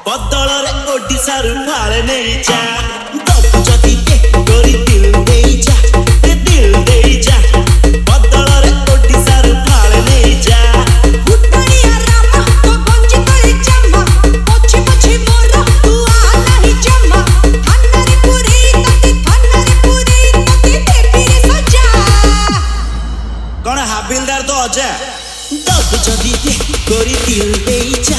बदल ओडिशा फाड़े नहीं जा दबु जदि गोरी दिल दे जा दिल दे जा बदल ओडिशा फाड़े नहीं जा हुटनिया रामा तो गंजी तले जम्मा पछे पछे मोर तू आ नहीं जम्मा थानारे पुरी तते देवी रे सजा कौन हाबिलदार तो अजा दबु जदि गोरी दिल दे जा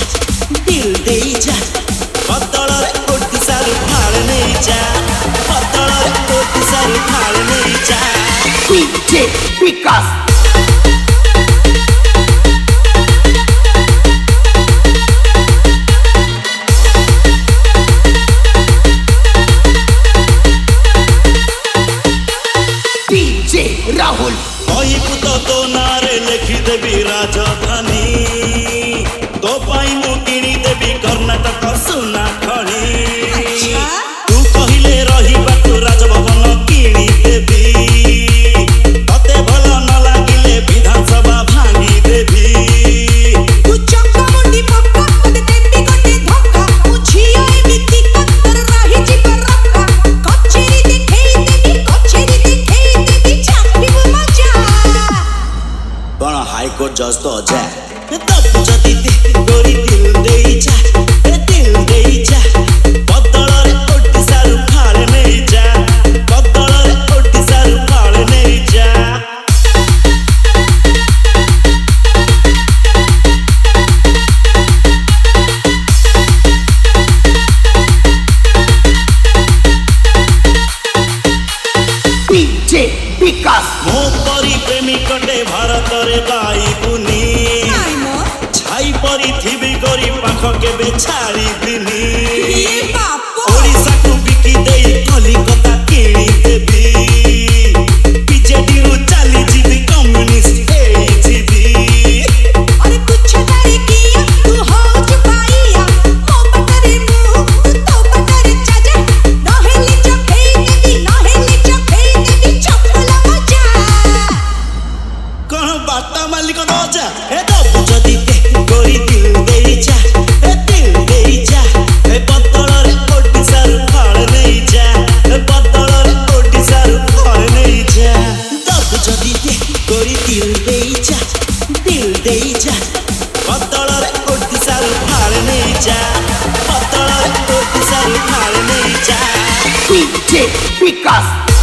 बदल ओडिशा फाड़े नहीं जा बदल ओडिशा फाड़े नहीं जा DJ Vikas DJ Rahul कही पुत तो नारे लिखी देवी राजधानी तो पाई मु किणी देवी कर्नाटक सुना खणी तू कहिले रहिबा तो राजभवन किणी देवी तते भल न लागिले विधानसभा भांगी देवी तू चक्का मुंडी पक्का तते देवी गटे धक्का उछियो एमिति कत्तर रही जीव रक्का कचेरी देखै देवी चापी मजा कौन हाईकोर्ट जज तो अजा दबु जदि गोरी दिल दे जा बदल ओडिशा फाड़े नहीं जा बदल ओडिशा फाड़े नहीं जा DJ Vikas मो परी प्रेमी कटे भारत रे बाई बुनी छाई परी थिबी गोरी पाख केबे छाड़ी दिनी ये बाप ओडिशा को बिकी देई कलिकता किणी देवी बीजेडी रु चाली जीवी कम्युनिस्ट हेई जीवी अरे कुछ नहीं किया तू हो चुकाइया मो बटरे मुंह तू तो बटरे चाचा नहेली चफे देवी चपला मजा कौन बाटा मालिक न जा ए दबु जदि गोरी दिल दे जा ए बदल ओडिशा फाड़े नहीं जा बदल ओडिशा फाड़े नहीं जा दबु जदि गोरी दिल दे जा बदल ओडिशा फाड़े नहीं जा बदल ओडिशा फाड़े नहीं जा DJ Vikas